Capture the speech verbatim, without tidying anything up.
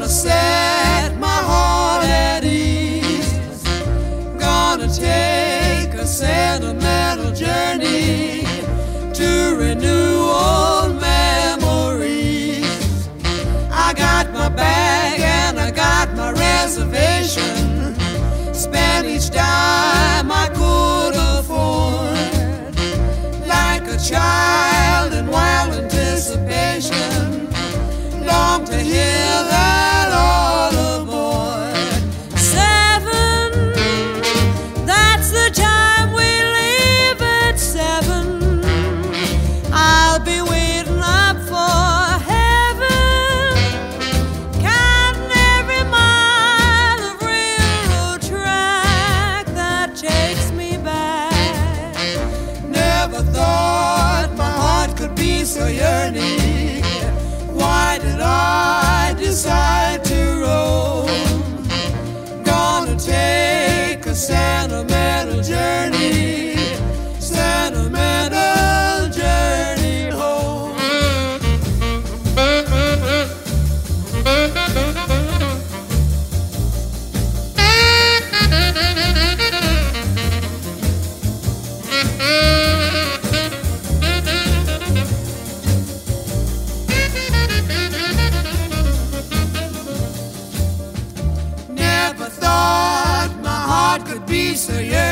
Gonna set my heart at ease. Gonna take a sentimental journey to renew old memories. I got my bag and I got my reservation. Spent each dime I could afford. Like a child in wild anticipation, long to hear that all aboard. Seven, that's the time we leave at seven. I'll be waiting up for heaven, counting every mile of railroad track that takes me back. Never thought my heart could be so yearning. Why did I decide to roam? Gonna take a sentimental journey, sentimental journey home. Never thought my heart could be so young.